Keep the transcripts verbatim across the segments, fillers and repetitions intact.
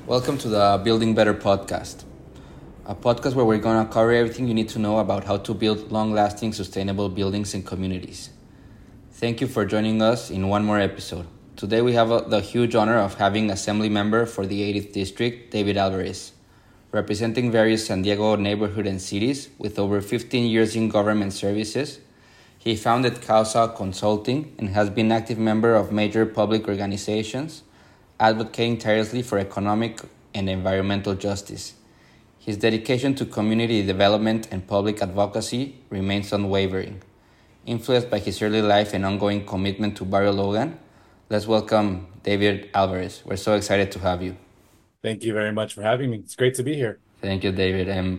Welcome to the Building Better podcast, a podcast where we're going to cover everything you need to know about how to build long lasting, sustainable buildings and communities. Thank you for joining us in one more episode. Today we have uh, the huge honor of having Assembly Member for the eightieth District, David Alvarez. Representing various San Diego neighborhoods and cities with over fifteen years in government services, he founded Causa Consulting and has been active member of major public organizations, advocating tirelessly for economic and environmental justice. His dedication to community development and public advocacy remains unwavering. Influenced by his early life and ongoing commitment to Barrio Logan, let's welcome David Alvarez. We're so excited to have you. Thank you very much for having me. It's great to be here. Thank you, David. Um,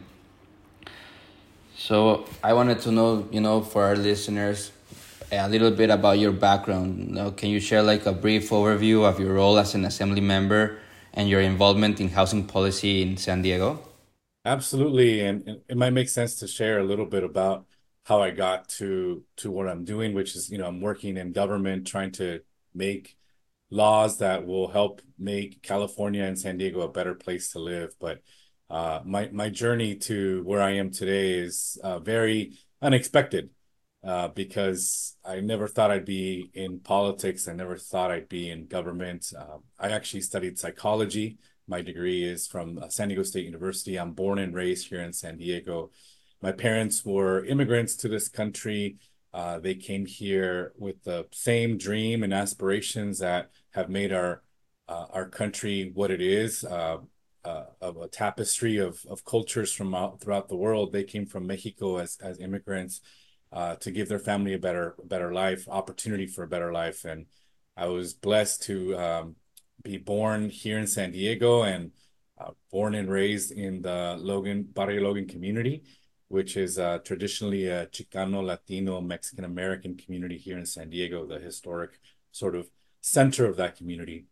so I wanted to know, you know, for our listeners, a little bit about your background. You know, can you share like a brief overview of your role as an assembly member and your involvement in housing policy in San Diego? Absolutely. And and it might make sense to share a little bit about how I got to to what I'm doing, which is, you know, I'm working in government trying to make laws that will help make California and San Diego a better place to live. But uh, my my journey to where I am today is uh, very unexpected uh, because I never thought I'd be in politics. I never thought I'd be in government. Uh, I actually studied psychology. My degree is from uh, San Diego State University. I'm born and raised here in San Diego. My parents were immigrants to this country. Uh, they came here with the same dream and aspirations that have made our uh, our country what it is, uh, uh, of a tapestry of of cultures from out, throughout the world. They came from Mexico as as immigrants uh, to give their family a better better life, opportunity for a better life. And I was blessed to um, be born here in San Diego and uh, born and raised in the Logan Barrio Logan community, which is uh, traditionally a Chicano, Latino, Mexican American community here in San Diego, the historic sort of center of that community.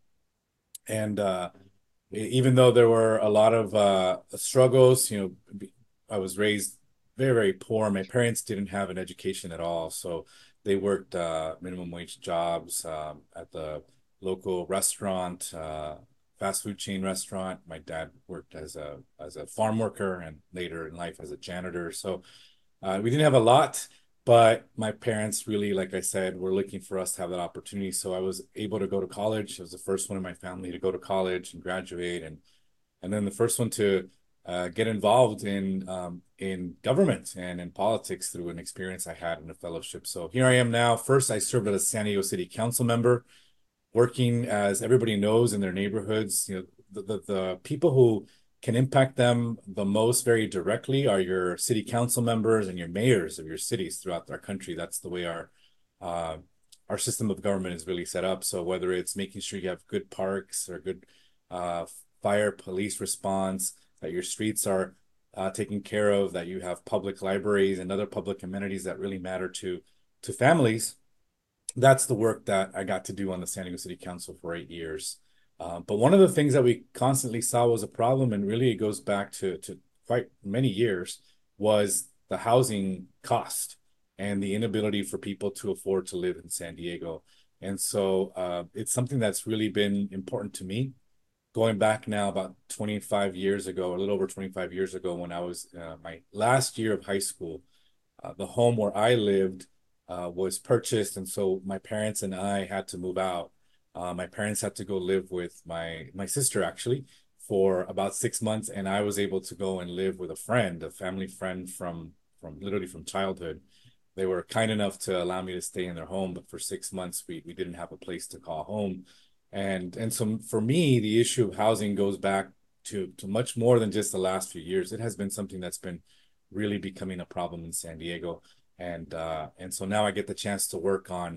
And uh, e- even though there were a lot of uh, struggles, you know, I was raised very, very poor. My parents didn't have an education at all, so they worked uh, minimum wage jobs um, at the local restaurant, uh, fast food chain restaurant. My dad worked as a as a farm worker and later in life as a janitor. So uh, we didn't have a lot, but my parents really, like I said, were looking for us to have that opportunity. So I was able to go to college. I was the first one in my family to go to college and graduate, and and then the first one to uh, get involved in um, in government and in politics through an experience I had in a fellowship. So here I am now. First, I served as a San Diego City Council member, working as everybody knows in their neighborhoods. You know, the, the, the people who can impact them the most very directly are your city council members and your mayors of your cities throughout our country. That's the way our uh, our system of government is really set up. So whether it's making sure you have good parks or good uh, fire police response, that your streets are uh, taken care of, that you have public libraries and other public amenities that really matter to to families, that's the work that I got to do on the San Diego City Council for eight years. Uh, but one of the things that we constantly saw was a problem, and really it goes back to, to quite many years, was the housing cost and the inability for people to afford to live in San Diego. And so uh, it's something that's really been important to me. Going back now about twenty-five years ago, a little over twenty-five years ago, when I was uh, my last year of high school, uh, the home where I lived uh, was purchased, and so my parents and I had to move out. Uh, my parents had to go live with my my sister actually for about six months, and I was able to go and live with a friend, a family friend from from literally from childhood. They were kind enough to allow me to stay in their home, but for six months we we didn't have a place to call home. And and so for me, the issue of housing goes back to to much more than just the last few years. It has been something that's been really becoming a problem in San Diego. And uh, and so now I get the chance to work on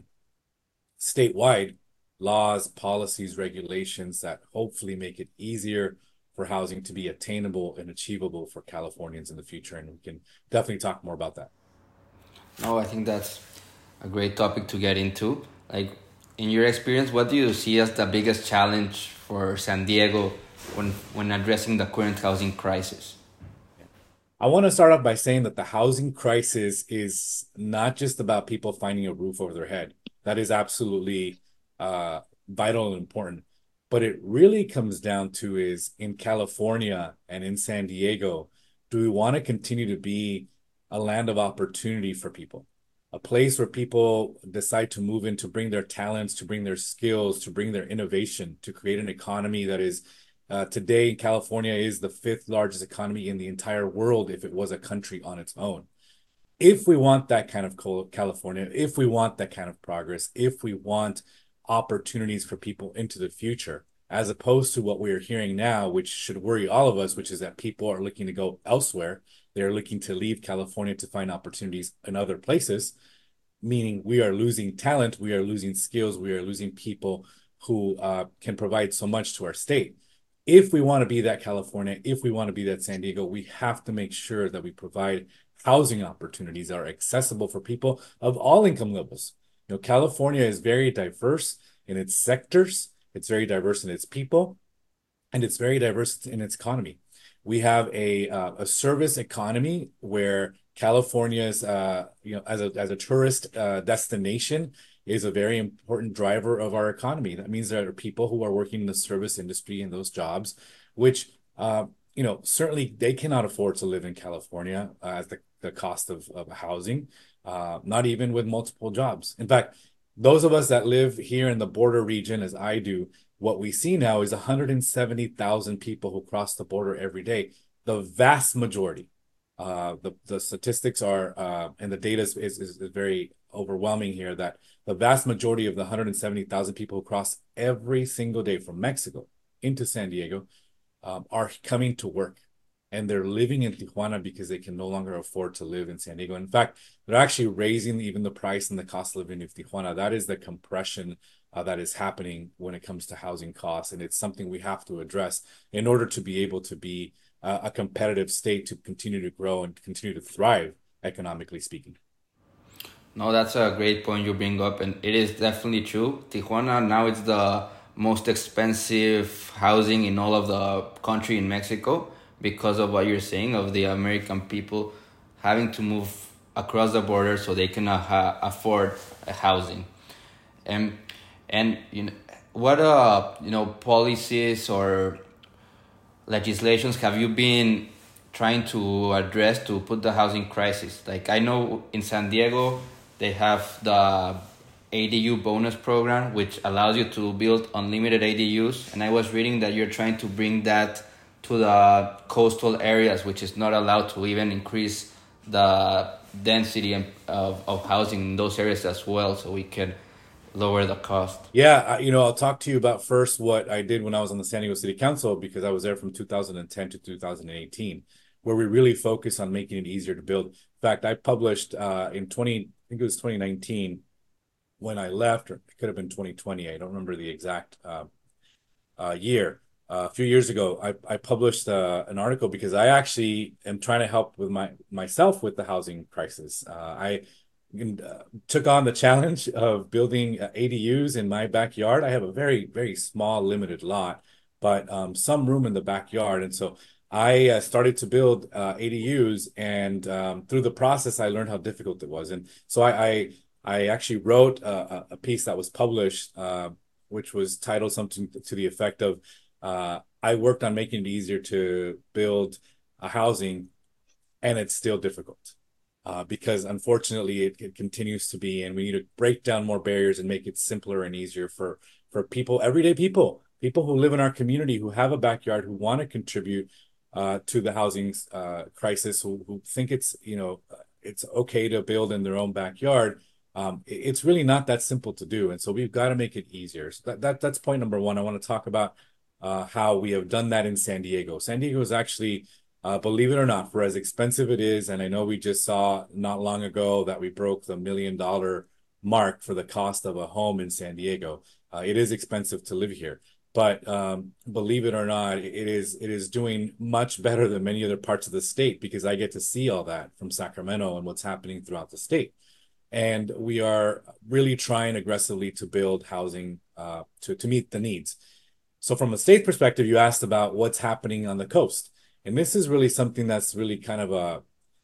statewide laws, policies, regulations that hopefully make it easier for housing to be attainable and achievable for Californians in the future. And we can definitely talk more about that. No, I think that's a great topic to get into. Like, in your experience, what do you see as the biggest challenge for San Diego when when addressing the current housing crisis? I want to start off by saying that the housing crisis is not just about people finding a roof over their head. That is absolutely uh, vital and important. But it really comes down to is in California and in San Diego, do we want to continue to be a land of opportunity for people? A place where people decide to move in to bring their talents, to bring their skills, to bring their innovation, to create an economy that is uh, today California is the fifth largest economy in the entire world if it was a country on its own. If we want that kind of California, if we want that kind of progress, if we want opportunities for people into the future, as opposed to what we're hearing now, which should worry all of us, which is that people are looking to go elsewhere. They're looking to leave California to find opportunities in other places, meaning we are losing talent, we are losing skills, we are losing people who uh, can provide so much to our state. If we want to be that California, if we want to be that San Diego, we have to make sure that we provide housing opportunities that are accessible for people of all income levels. You know, California is very diverse in its sectors, it's very diverse in its people, and it's very diverse in its economy. We have a uh, a service economy where California's uh, you know as a as a tourist uh, destination is a very important driver of our economy. That means there are people who are working in the service industry in those jobs, which uh, you know certainly they cannot afford to live in California uh, at the, the cost of, of housing, uh, not even with multiple jobs. In fact, those of us that live here in the border region, as I do, what we see now is one hundred seventy thousand people who cross the border every day. The vast majority, uh, the, the statistics are, uh, and the data is, is, is very overwhelming here, that the vast majority of the one hundred seventy thousand people who cross every single day from Mexico into San Diego um, are coming to work. And they're living in Tijuana because they can no longer afford to live in San Diego. In fact, they're actually raising even the price and the cost of living of Tijuana. That is the compression uh, that is happening when it comes to housing costs. And it's something we have to address in order to be able to be uh, a competitive state to continue to grow and continue to thrive, economically speaking. No, that's a great point you bring up, and it is definitely true. Tijuana now it's the most expensive housing in all of the country in Mexico because of what you're saying of the American people having to move across the border so they can uh, ha- afford a housing. And and you know what uh you know policies or legislations have you been trying to address to put the housing crisis? Like I know in San Diego they have the A D U bonus program, which allows you to build unlimited A D Us. And I was reading that you're trying to bring that to the coastal areas, which is not allowed to even increase the density of, of housing in those areas as well, so we can lower the cost. Yeah, you know, I'll talk to you about first what I did when I was on the San Diego City Council, because I was there from two thousand ten to two thousand eighteen, where we really focused on making it easier to build. In fact, I published uh, in twenty, I think it was twenty nineteen when I left, or it could have been twenty twenty. I don't remember the exact uh, uh, year. Uh, a few years ago, I, I published uh, an article because I actually am trying to help with my myself with the housing crisis. Uh, I uh, took on the challenge of building uh, A D Us in my backyard. I have a very, very small, limited lot, but um, some room in the backyard. And so I uh, started to build uh, A D Us, and um, through the process, I learned how difficult it was. And so I, I, I actually wrote a, a piece that was published, uh, which was titled something to the effect of, uh, I worked on making it easier to build a housing, and it's still difficult. Uh, because unfortunately it, it continues to be, and we need to break down more barriers and make it simpler and easier for for people, everyday people, people who live in our community, who have a backyard, who want to contribute uh, to the housing uh, crisis, who, who think it's, you know, it's okay to build in their own backyard. Um, it, it's really not that simple to do, and so we've got to make it easier. So that, that that's point number one. I want to talk about uh, how we have done that in San Diego. San Diego is actually, Uh, believe it or not, for as expensive it is, and I know we just saw not long ago that we broke the million dollar mark for the cost of a home in San Diego. Uh, it is expensive to live here, but um, believe it or not, it is it is doing much better than many other parts of the state, because I get to see all that from Sacramento and what's happening throughout the state. And we are really trying aggressively to build housing uh, to to meet the needs. So from a state perspective, you asked about what's happening on the coast. And this is really something that's really kind of a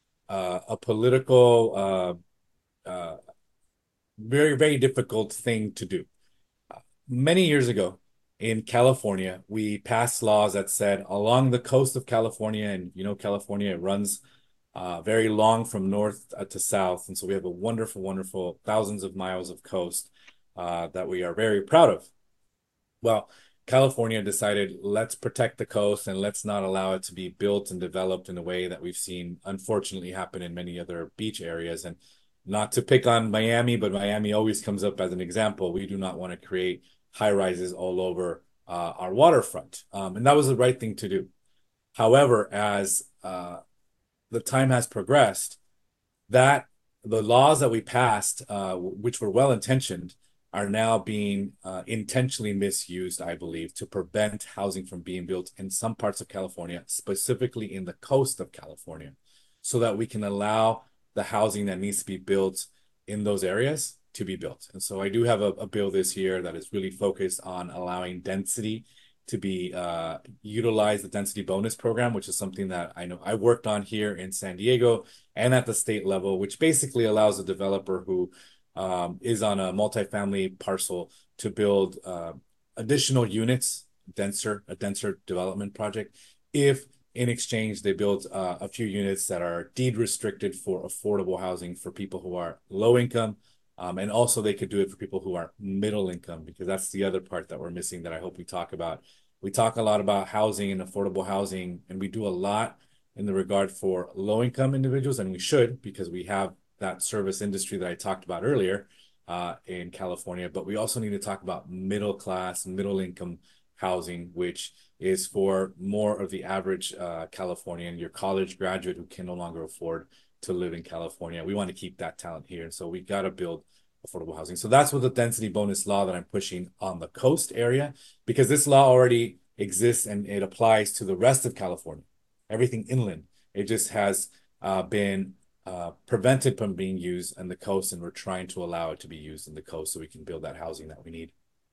a, a political, uh, uh, very very difficult thing to do. Many years ago, in California, we passed laws that said along the coast of California, and you know, California, it runs uh, very long from north uh, to south. And so we have a wonderful, wonderful thousands of miles of coast uh, that we are very proud of. Well, California decided let's protect the coast and let's not allow it to be built and developed in a way that we've seen unfortunately happen in many other beach areas. And not to pick on Miami, but Miami always comes up as an example. We do not want to create high rises all over uh, our waterfront. Um, and that was the right thing to do. However, as uh, the time has progressed, that the laws that we passed, uh, which were well intentioned, are now being uh, intentionally misused, I believe, to prevent housing from being built in some parts of California, specifically in the coast of California, so that we can allow the housing that needs to be built in those areas to be built. And so I do have a, a bill this year that is really focused on allowing density to be uh, utilized, the density bonus program, which is something that I know I worked on here in San Diego and at the state level, which basically allows a developer who um, is on a multifamily parcel to build uh, additional units, denser, a denser development project, if in exchange they build uh, a few units that are deed restricted for affordable housing for people who are low income. Um, and also they could do it for people who are middle income, because that's the other part that we're missing that I hope we talk about. We talk a lot about housing and affordable housing, and we do a lot in the regard for low income individuals, and we should, because we have that service industry that I talked about earlier uh, in California. But we also need to talk about middle class, middle income housing, which is for more of the average uh, Californian, your college graduate who can no longer afford to live in California. We want to keep that talent here. And so we got to build affordable housing. So that's what the density bonus law that I'm pushing on the coast area, because this law already exists and it applies to the rest of California, everything inland. It just has uh, been uh, prevented from being used on the coast, and we're trying to allow it to be used in the coast so we can build that housing that we need.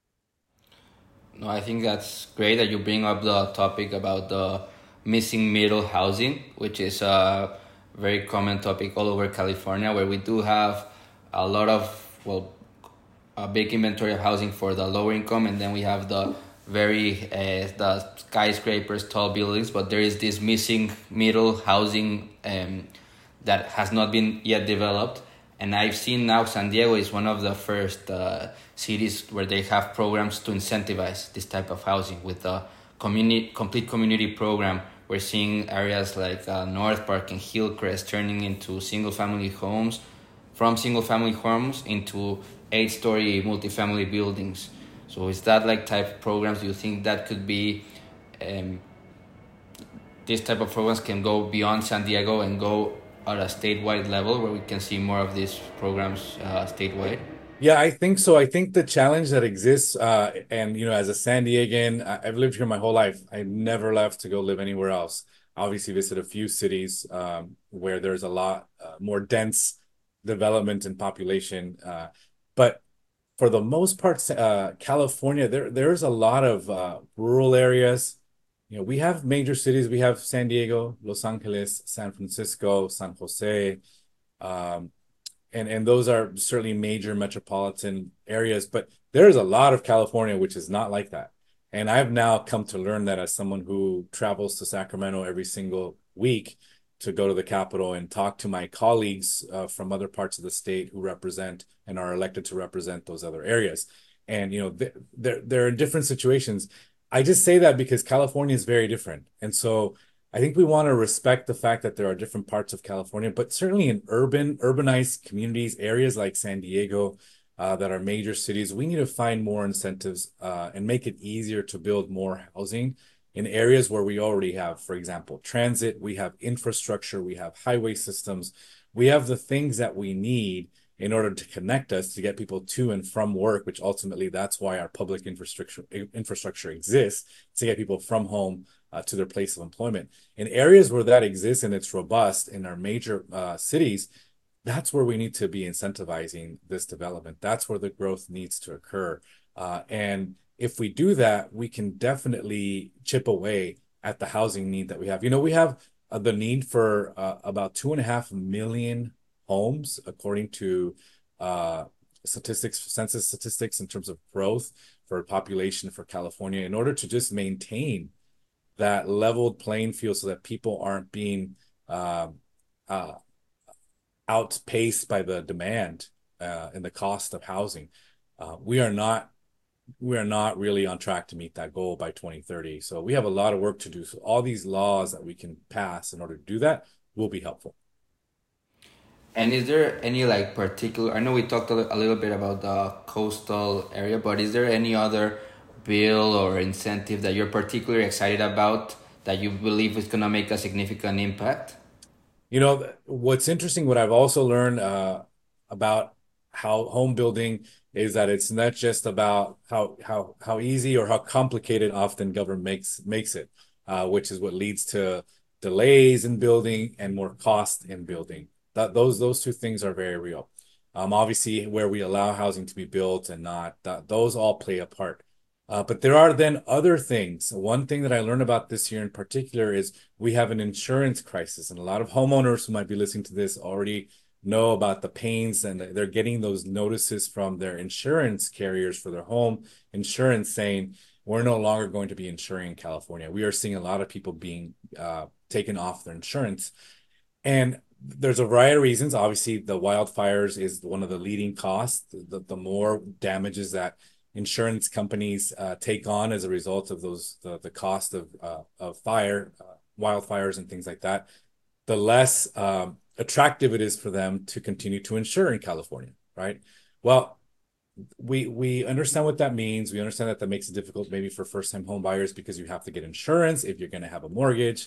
No, I think that's great that you bring up the topic about the missing middle housing, which is a very common topic all over California, where we do have a lot of, well, a big inventory of housing for the lower income, and then we have the very uh, the skyscrapers, tall buildings, but there is this missing middle housing um, that has not been yet developed. And I've seen now San Diego is one of the first uh, cities where they have programs to incentivize this type of housing with a community, complete community program. We're seeing areas like uh, North Park and Hillcrest turning into single-family homes, from single-family homes into eight-story multifamily buildings. So is that like type of programs? Do you think that could be, um, this type of programs can go beyond San Diego and go at a statewide level where we can see more of these programs uh, statewide? Yeah, I think so. I think the challenge that exists, uh, and you know, as a San Diegan, I- I've lived here my whole life. I never left to go live anywhere else. Obviously, visit a few cities um, where there's a lot uh, more dense development and population. Uh, but for the most part, uh, California, there there's a lot of uh, rural areas. You know, we have major cities. We have San Diego, Los Angeles, San Francisco, San Jose. Um, and and those are certainly major metropolitan areas, but there's a lot of California which is not like that. And I've now come to learn that as someone who travels to Sacramento every single week to go to the Capitol and talk to my colleagues uh, from other parts of the state who represent and are elected to represent those other areas. And you know, th- they're they're in different situations. I just say that because California is very different. And so I think we want to respect the fact that there are different parts of California, but certainly in urban, urbanized communities, areas like San Diego, uh, that are major cities, we need to find more incentives uh, and make it easier to build more housing in areas where we already have, for example, transit, we have infrastructure, we have highway systems, we have the things that we need in order to connect us to get people to and from work, which ultimately that's why our public infrastructure infrastructure exists, to get people from home uh, to their place of employment. In areas where that exists and it's robust in our major uh, cities, that's where we need to be incentivizing this development. That's where the growth needs to occur. Uh, and if we do that, we can definitely chip away at the housing need that we have. You know, we have uh, the need for uh, about two and a half million homes, according to uh, statistics, census statistics in terms of growth for population for California in order to just maintain that leveled playing field so that people aren't being uh, uh, outpaced by the demand uh, and the cost of housing. Uh, we are not we are not really on track to meet that goal by twenty thirty. So we have a lot of work to do. So all these laws that we can pass in order to do that will be helpful. And is there any like particular? I know we talked a li- a little bit about the coastal area, but is there any other bill or incentive that you're particularly excited about that you believe is going to make a significant impact? You know, what's interesting, what I've also learned uh, about how home building is that it's not just about how how how easy or how complicated often government makes makes it, uh, which is what leads to delays in building and more cost in building. That those those two things are very real. Um, obviously, where we allow housing to be built and not, that those all play a part. Uh, but there are then other things. One thing that I learned about this year in particular is we have an insurance crisis, and a lot of homeowners who might be listening to this already know about the pains, and they're getting those notices from their insurance carriers for their home insurance saying, we're no longer going to be insuring in California. We are seeing a lot of people being uh, taken off their insurance. And there's a variety of reasons. Obviously, the wildfires is one of the leading costs. The, the more damages that insurance companies uh, take on as a result of those the, the cost of uh, of fire, uh, wildfires, and things like that, the less um, attractive it is for them to continue to insure in California, right? Well, we we understand what that means. We understand that that makes it difficult maybe for first-time home buyers because you have to get insurance if you're going to have a mortgage,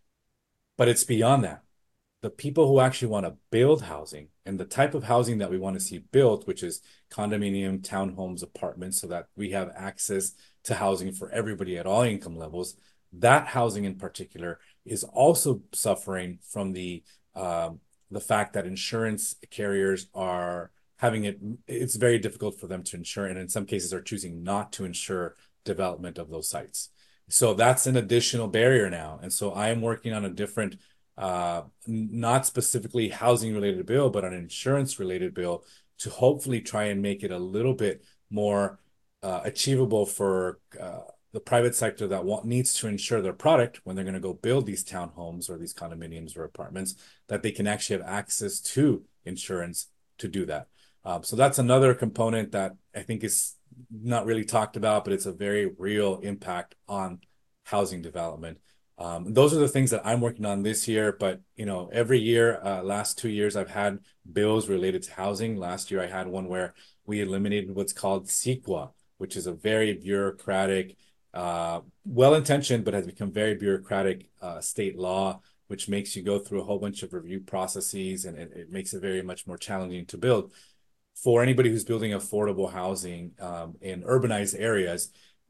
but it's beyond that. The people who actually want to build housing and the type of housing that we want to see built, which is condominium, townhomes, apartments, so that we have access to housing for everybody at all income levels. That housing in particular is also suffering from the um, the fact that insurance carriers are having it. It's very difficult for them to insure, and in some cases are choosing not to insure development of those sites. So that's an additional barrier now. And so I am working on a different uh, not specifically housing related bill, but an insurance related bill to hopefully try and make it a little bit more uh, achievable for uh, the private sector that want, needs to insure their product when they're going to go build these townhomes or these condominiums or apartments, that they can actually have access to insurance to do that. Um, so that's another component that I think is not really talked about, but it's a very real impact on housing development. Um, those are the things that I'm working on this year. But you know, every year, uh, last two years, I've had bills related to housing. Last year, I had one where we eliminated what's called CEQA, which is a very bureaucratic, uh, well-intentioned, but has become very bureaucratic uh, state law, which makes you go through a whole bunch of review processes, and it, it makes it very much more challenging to build. For anybody who's building affordable housing um, in urbanized areas,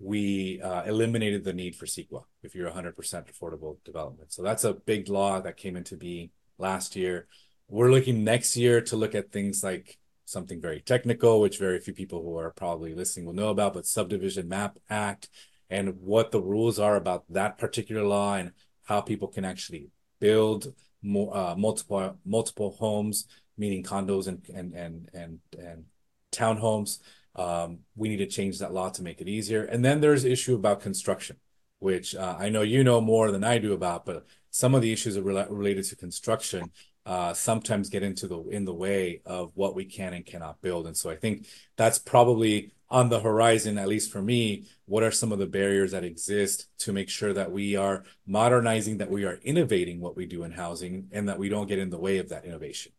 we uh, eliminated the need for CEQA if you're one hundred percent affordable development. So that's a big law that came into being last year. We're looking next year to look at things like something very technical, which very few people who are probably listening will know about, but Subdivision Map Act, and what the rules are about that particular law and how people can actually build more, uh, multiple multiple homes, meaning condos and and and and, and townhomes. Um, we need to change that law to make it easier. And then there's the issue about construction, which uh, I know you know more than I do about, but some of the issues are re- related to construction uh, sometimes get into the in the way of what we can and cannot build. And so I think that's probably on the horizon, at least for me. What are some of the barriers that exist to make sure that we are modernizing, that we are innovating what we do in housing, and that we don't get in the way of that innovation?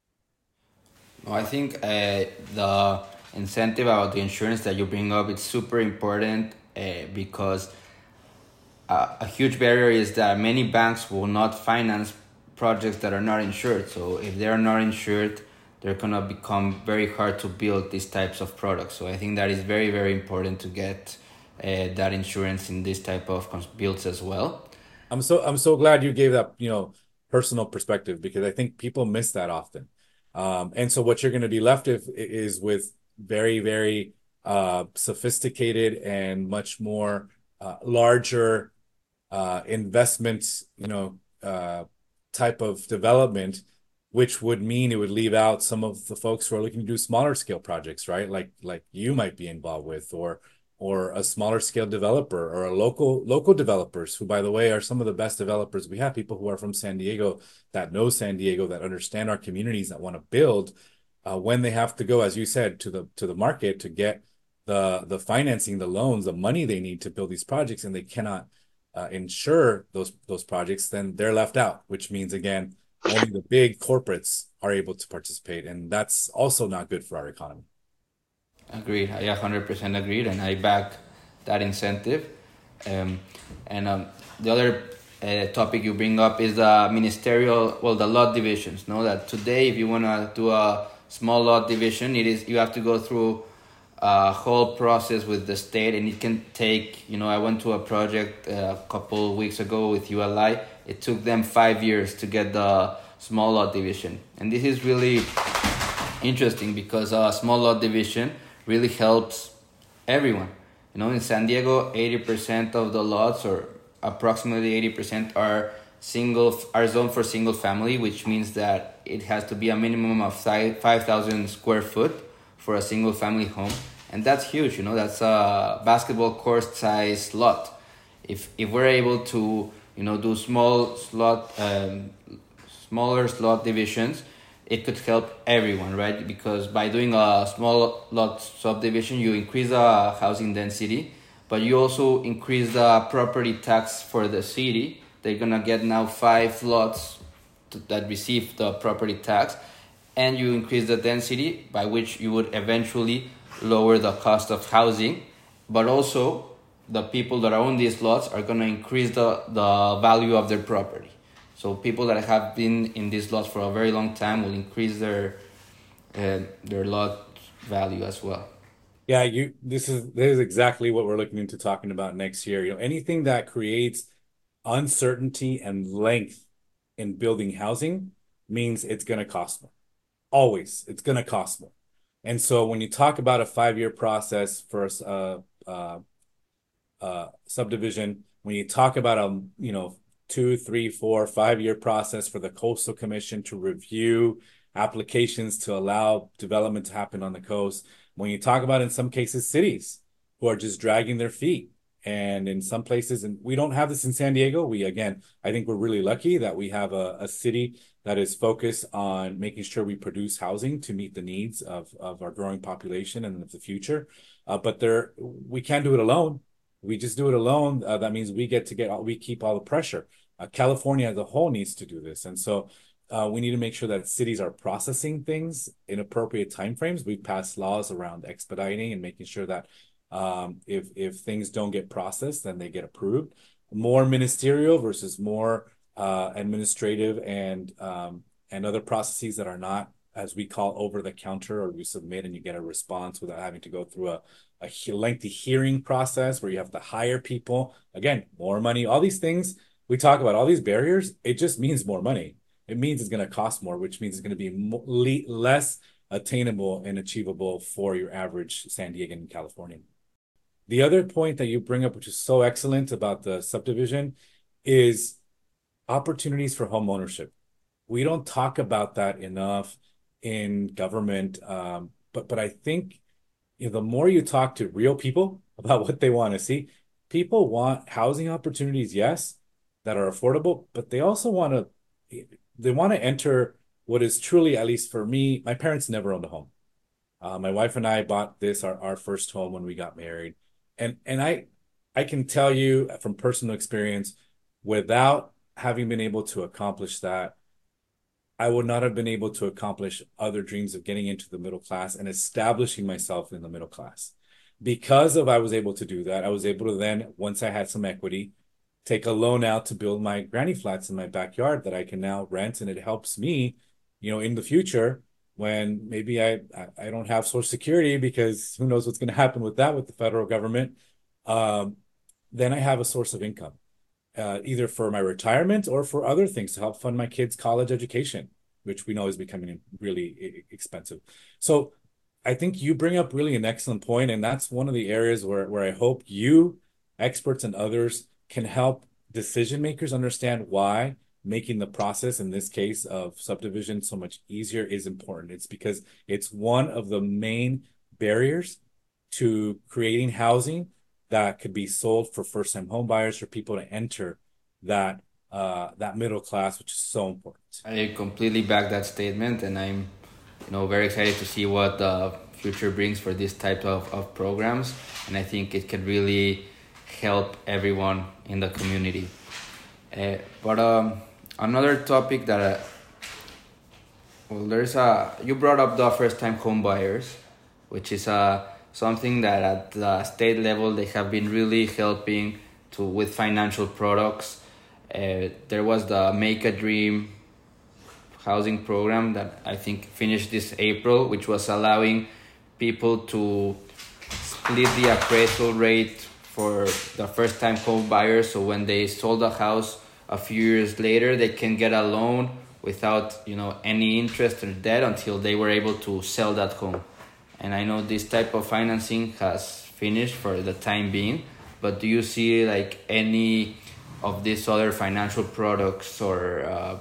No, I think uh, the incentive about the insurance that you bring up, it's super important uh, because uh, a huge barrier is that many banks will not finance projects that are not insured. So if they are not insured, they're gonna become very hard to build these types of products. So I think that is very, very important to get uh, that insurance in this type of cons- builds as well. I'm so I'm so glad you gave that, you know, personal perspective, because I think people miss that often. Um, and so what you're going to be left with is with very, very uh, sophisticated and much more uh, larger uh, investments, you know, uh, type of development, which would mean it would leave out some of the folks who are looking to do smaller scale projects, right? Like like you might be involved with, or or a smaller scale developer or a local local developers who, by the way, are some of the best developers we have, people who are from San Diego that know San Diego, that understand our communities, that want to build, uh, when they have to go, as you said, to the to the market to get the the financing, the loans, the money they need to build these projects, and they cannot uh, insure those those projects, then they're left out, which means again, only the big corporates are able to participate, and that's also not good for our economy. Agreed. I one hundred percent agreed, and I back that incentive. Um, and um, the other uh, topic you bring up is the ministerial, well, the lot divisions. Know that today, if you want to do a small lot division, it is you have to go through a whole process with the state, and it can take. You know, I went to a project uh, a couple weeks ago with U L I. It took them five years to get the small lot division, and this is really interesting because a small lot division really helps everyone. You know, in San Diego, eighty percent of the lots, or approximately eighty percent, are single are zoned for single family, which means that it has to be a minimum of five thousand square foot for a single family home, and that's huge. You know, that's a basketball court size lot. If if we're able to, you know, do small slot, um, smaller slot divisions, it could help everyone, right? Because by doing a small lot subdivision, you increase the housing density, but you also increase the property tax for the city. They're gonna get now five lots to, that receive the property tax, and you increase the density, by which you would eventually lower the cost of housing, but also the people that own these lots are gonna increase the, the value of their property. So people that have been in these lots for a very long time will increase their uh, their lot value as well. Yeah, you this is this is exactly what we're looking into talking about next year. You know, anything that creates uncertainty and length in building housing means it's going to cost more. Always, it's going to cost more. And so when you talk about a five-year process for a uh, uh, uh, subdivision, when you talk about a you know two, three, four, five-year process for the Coastal Commission to review applications to allow development to happen on the coast, when you talk about, in some cases, cities who are just dragging their feet. And in some places, and we don't have this in San Diego. We, again, I think we're really lucky that we have a, a city that is focused on making sure we produce housing to meet the needs of, of our growing population and of the future. Uh, but there, we can't do it alone. We just do it alone. Uh, that means we get to get, all, we keep all the pressure. Uh, California as a whole needs to do this. And so uh, we need to make sure that cities are processing things in appropriate timeframes. We've passed laws around expediting and making sure that um, if, if things don't get processed, then they get approved. More ministerial versus more uh, administrative and, um, and other processes that are not, as we call, over the counter, or you submit and you get a response without having to go through a, a lengthy hearing process where you have to hire people. Again, more money, all these things we talk about, all these barriers, it just means more money. It means it's going to cost more, which means it's going to be more, less attainable and achievable for your average San Diegan and Californian. The other point that you bring up, which is so excellent about the subdivision, is opportunities for home ownership. We don't talk about that enough in government, um, but but I think, you know, the more you talk to real people about what they want to see, people want housing opportunities, yes, that are affordable, but they also want to they want to enter what is truly, at least for me, my parents never owned a home. Uh, my wife and I bought this, our, our first home, when we got married. And and I I can tell you from personal experience, without having been able to accomplish that, I would not have been able to accomplish other dreams of getting into the middle class and establishing myself in the middle class. Because of I was able to do that, I was able to then, once I had some equity, take a loan out to build my granny flats in my backyard that I can now rent, and it helps me, you know, in the future when maybe I I don't have Social Security, because who knows what's going to happen with that with the federal government. Um, then I have a source of income, uh, either for my retirement or for other things to help fund my kids' college education, which we know is becoming really expensive. So I think you bring up really an excellent point, and that's one of the areas where, where I hope you, experts and others, can help decision makers understand why making the process, in this case of subdivision, so much easier is important. It's because it's one of the main barriers to creating housing that could be sold for first-time home buyers, for people to enter that uh, that middle class, which is so important. I completely back that statement, and I'm, you know, very excited to see what the future brings for this type of, of programs. And I think it can really help everyone in the community. Uh, but um, another topic that, uh, well, there's a, you brought up the first time home buyers, which is uh, something that at the state level they have been really helping to with financial products. Uh, there was the Make a Dream housing program that I think finished this April, which was allowing people to split the appraisal rate for the first time home buyers. So when they sold a house a few years later, they can get a loan without, you know, any interest or debt until they were able to sell that home. And I know this type of financing has finished for the time being, but do you see like any of these other financial products or uh,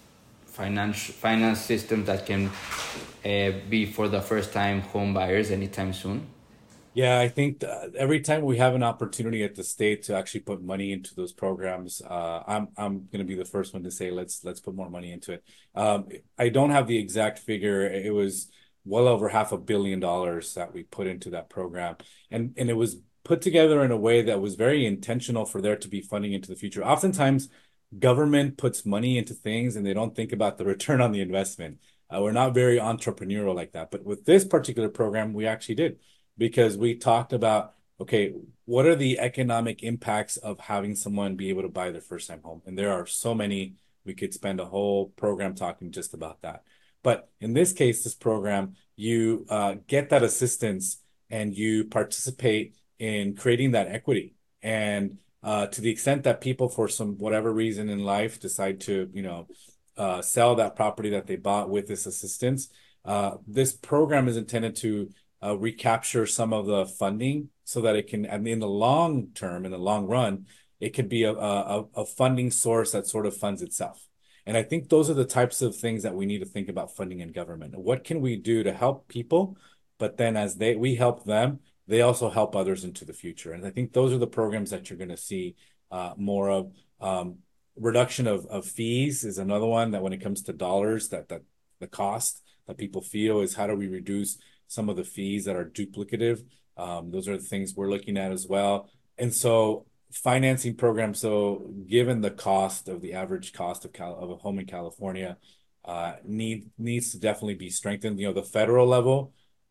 finance finance systems that can uh, be for the first time home buyers anytime soon? Yeah, I think that every time we have an opportunity at the state to actually put money into those programs, uh, I'm I'm going to be the first one to say let's let's put more money into it. Um, I don't have the exact figure. It was well over half a billion dollars that we put into that program, and and it was put together in a way that was very intentional for there to be funding into the future. Oftentimes, government puts money into things and they don't think about the return on the investment. Uh, we're not very entrepreneurial like that, but with this particular program, we actually did because we talked about, okay, what are the economic impacts of having someone be able to buy their first time home? And there are so many, we could spend a whole program talking just about that. But in this case, this program, you uh, get that assistance and you participate in creating that equity. And uh, to the extent that people, for some whatever reason in life, decide to, you know, uh, sell that property that they bought with this assistance, uh, this program is intended to uh, recapture some of the funding so that it can, and in the long term, in the long run, it could be a, a, a funding source that sort of funds itself. And I think those are the types of things that we need to think about funding in government. What can we do to help people? But then as they we help them, they also help others into the future. And I think those are the programs that you're going to see uh, more of. Um, reduction of, of fees is another one that when it comes to dollars, that that the cost that people feel is how do we reduce some of the fees that are duplicative. Um, those are the things we're looking at as well. And so financing programs, so given the cost of the average cost of, Cal- of a home in California, uh, need needs to definitely be strengthened. You know, the federal level,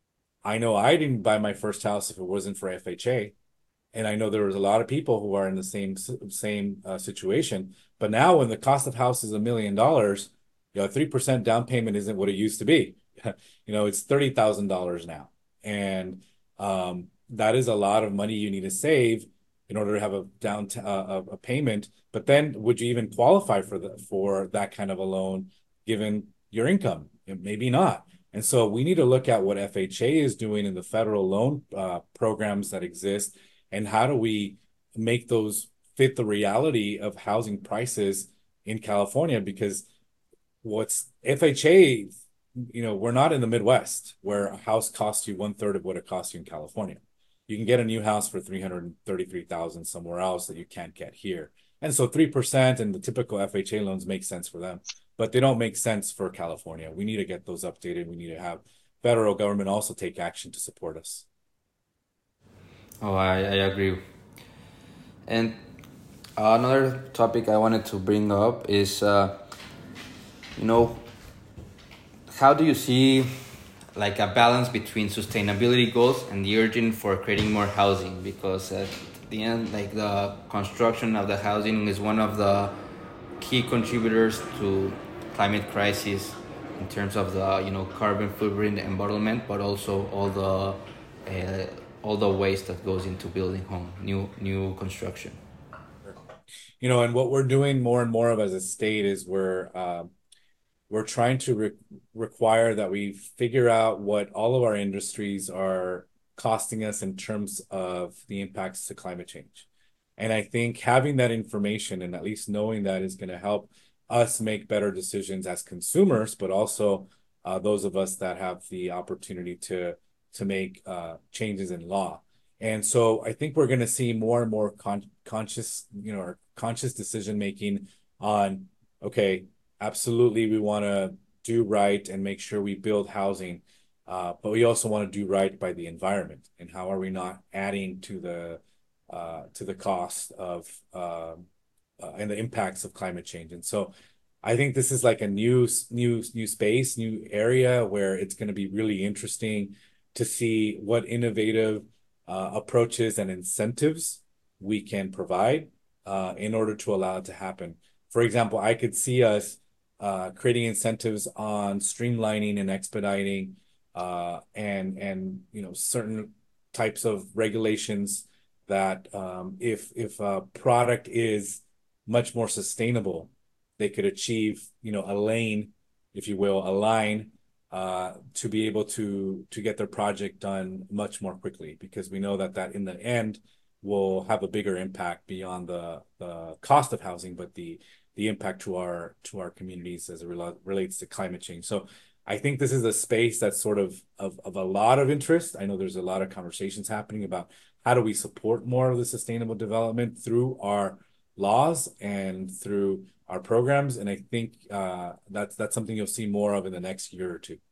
I know I didn't buy my first house if it wasn't for F H A. And I know there was a lot of people who are in the same same uh, situation. But now when the cost of house is a million dollars, you know, three percent down payment isn't what it used to be. You know, it's thirty thousand dollars now. And um, that is a lot of money you need to save in order to have a down t- uh, a payment. But then would you even qualify for the for that kind of a loan given your income? Maybe not. And so we need to look at what F H A is doing in the federal loan uh, programs that exist, and how do we make those fit the reality of housing prices in California? Because what's F H A, you know, we're not in the Midwest where a house costs you one third of what it costs you in California. You can get a new house for three hundred thirty-three thousand somewhere else that you can't get here. And so three percent and the typical F H A loans make sense for them, but they don't make sense for California. We need to get those updated. We need to have federal government also take action to support us. Oh, I, I agree. And another topic I wanted to bring up is, uh, you know, how do you see like a balance between sustainability goals and the urging for creating more housing? Because at the end, like the construction of the housing is one of the key contributors to climate crisis in terms of the, you know, carbon footprint embottlement, but also all the uh, all the waste that goes into building home, new new construction. You know, and what we're doing more and more of as a state is we're uh, we're trying to re require that we figure out what all of our industries are costing us in terms of the impacts to climate change. And I think having that information and at least knowing that is going to help us make better decisions as consumers, but also uh, those of us that have the opportunity to to make uh, changes in law. And so I think we're going to see more and more con conscious, you know, or conscious decision making on, okay, absolutely, we want to do right and make sure we build housing, uh, but we also want to do right by the environment. And how are we not adding to the uh, to the cost of uh, uh, and the impacts of climate change? And so I think this is like a new new new space, new area where it's going to be really interesting to see what innovative uh, approaches and incentives we can provide uh, in order to allow it to happen. For example, I could see us uh, creating incentives on streamlining and expediting uh, and and you know certain types of regulations that um, if if a product is much more sustainable, they could achieve, you know, a lane, if you will, a line uh, to be able to to get their project done much more quickly, because we know that that in the end will have a bigger impact beyond the the cost of housing, but the the impact to our to our communities as it rel relates to climate change. So I think this is a space that's sort of, of of a lot of interest. I know there's a lot of conversations happening about how do we support more of the sustainable development through our laws and through our programs, and I think uh, that's that's something you'll see more of in the next year or two.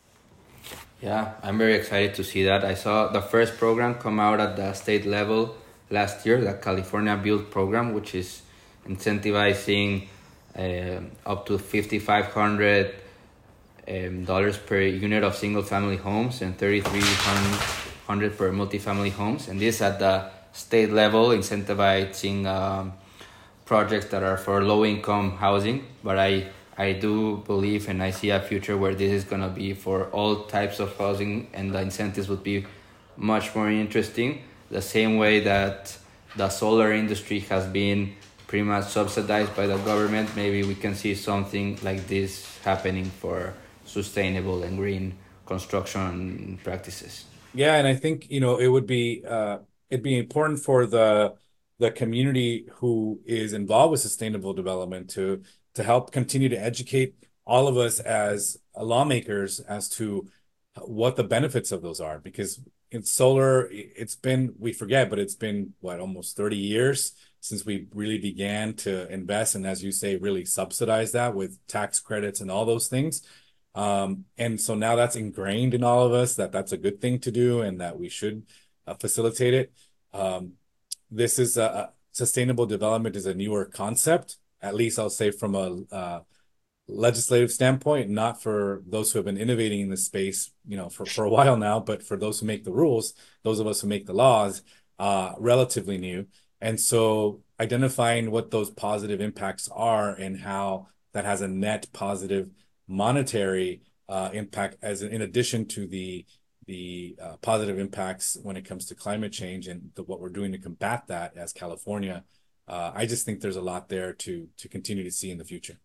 Yeah, I'm very excited to see that. I saw the first program come out at the state level last year, the California Build program, which is incentivizing uh, up to fifty-five hundred um, dollars per unit of single family homes and thirty-three hundred per multifamily homes. And this at the state level, incentivizing um, projects that are for low income housing. But I I do believe and I see a future where this is going to be for all types of housing, and the incentives would be much more interesting. The same way that the solar industry has been pretty much subsidized by the government, maybe we can see something like this happening for sustainable and green construction practices. Yeah, and I think, you know, it would be uh, it'd be important for the the community who is involved with sustainable development to to help continue to educate all of us as lawmakers as to what the benefits of those are. Because in solar, it's been, we forget, but it's been what, almost thirty years since we really began to invest and, as you say, really subsidize that with tax credits and all those things. Um, and so now that's ingrained in all of us that that's a good thing to do and that we should uh, facilitate it. Um, this is a, a sustainable development is a newer concept, at least I'll say from a uh, legislative standpoint, not for those who have been innovating in this space, you know, for, for a while now, but for those who make the rules, those of us who make the laws, uh, relatively new. And so identifying what those positive impacts are and how that has a net positive monetary uh, impact as in addition to the the uh, positive impacts when it comes to climate change and the, what we're doing to combat that as California. Uh, I just think there's a lot there to to continue to see in the future.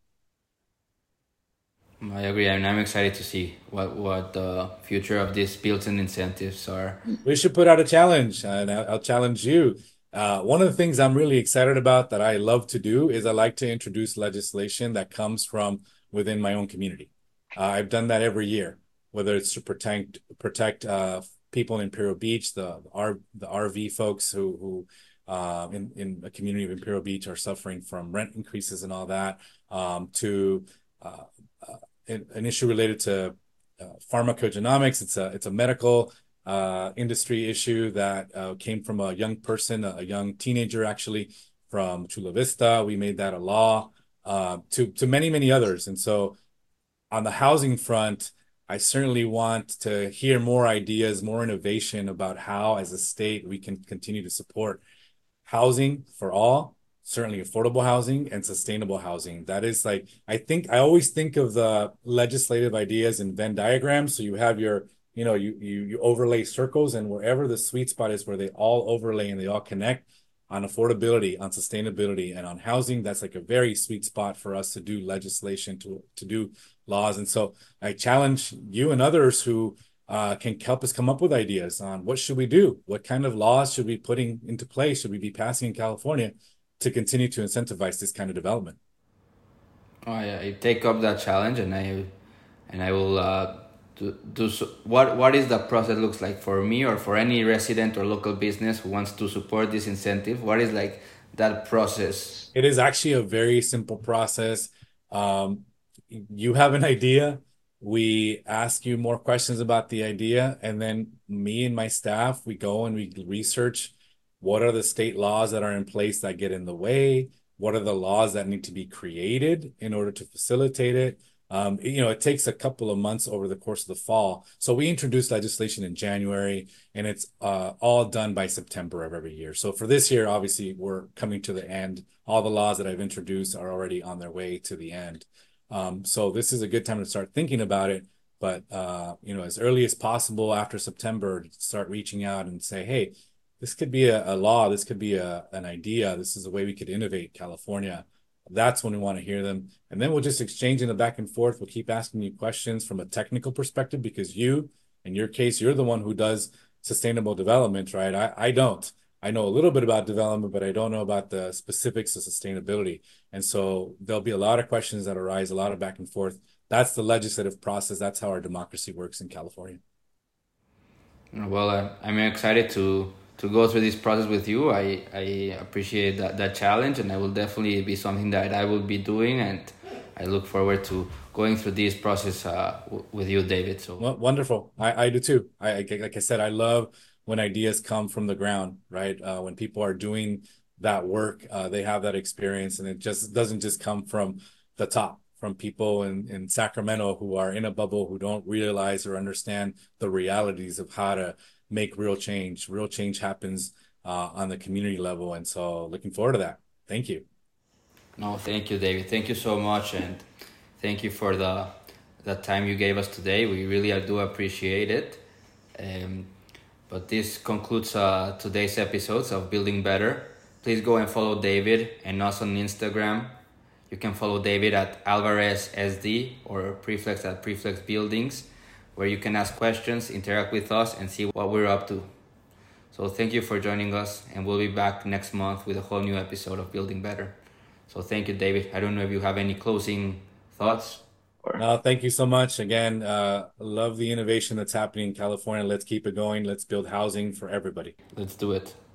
I agree, and I'm excited to see what what the future of these built-in incentives are. We should put out a challenge, and I'll, I'll challenge you. Uh, one of the things I'm really excited about that I love to do is I like to introduce legislation that comes from within my own community. Uh, I've done that every year, whether it's to protect protect uh, people in Imperial Beach, the R, the R V folks who who uh, in in the community of Imperial Beach are suffering from rent increases and all that, um, to uh, uh, an, an issue related to uh, pharmacogenomics. It's a it's a medical uh, industry issue that uh, came from a young person, a, a young teenager actually from Chula Vista. We made that a law, uh, to to many many others. And so on the housing front, I certainly want to hear more ideas, more innovation about how, as a state, we can continue to support housing for all, certainly affordable housing and sustainable housing. That is like, I think, I always think of the legislative ideas in Venn diagrams. So you have your, you know, you you you overlay circles, and wherever the sweet spot is where they all overlay and they all connect on affordability, on sustainability, and on housing, that's like a very sweet spot for us to do legislation, to to do laws. And so I challenge you and others who uh, can help us come up with ideas on what should we do? What kind of laws should we be putting into place? Should we be passing in California to continue to incentivize this kind of development? I, I take up that challenge, and I and I will uh, do, do so, what what is the process looks like for me or for any resident or local business who wants to support this incentive? What is like that process? It is actually a very simple process. Um, you have an idea. We ask you more questions about the idea, and then me and my staff, we go and we research what are the state laws that are in place that get in the way, what are the laws that need to be created in order to facilitate it. Um, you know, it takes a couple of months over the course of the fall. So we introduced legislation in January, and it's uh, all done by September of every year. So for this year, obviously, we're coming to the end. All the laws that I've introduced are already on their way to the end. Um, so this is a good time to start thinking about it. But uh, you know, as early as possible after September, start reaching out and say, hey, this could be a, a law. This could be a, an idea. This is a way we could innovate California. That's when we want to hear them. And then we'll just exchange in the back and forth. We'll keep asking you questions from a technical perspective because you, in your case, you're the one who does sustainable development, right? I, I don't. I know a little bit about development, but I don't know about the specifics of sustainability. And so there'll be a lot of questions that arise, a lot of back and forth. That's the legislative process. That's how our democracy works in California. Well, uh, I'm excited to to go through this process with you. I, I appreciate that, that challenge, and I will definitely be something that I will be doing, and I look forward to going through this process uh, w- with you, David. So Well, wonderful. I, I do too. I, I like I said, I love when ideas come from the ground, right? Uh, when people are doing that work, uh, they have that experience, and it just doesn't just come from the top, from people in, in Sacramento who are in a bubble, who don't realize or understand the realities of how to make real change. Real change happens uh, on the community level. And so looking forward to that. Thank you. no, thank you, David. Thank you so much, and thank you for the the time you gave us today. We really uh, do appreciate it. Um, but this concludes uh, today's episodes of Building Better. Please go and follow David and us on Instagram. You can follow David at Alvarez S D or Preflex at Preflex Buildings, where you can ask questions, interact with us, and see what we're up to. So thank you for joining us, and we'll be back next month with a whole new episode of Building Better. So thank you, David. I don't know if you have any closing thoughts. Or No, thank you so much. Again, uh, love the innovation that's happening in California. Let's keep it going. Let's build housing for everybody. let's do it.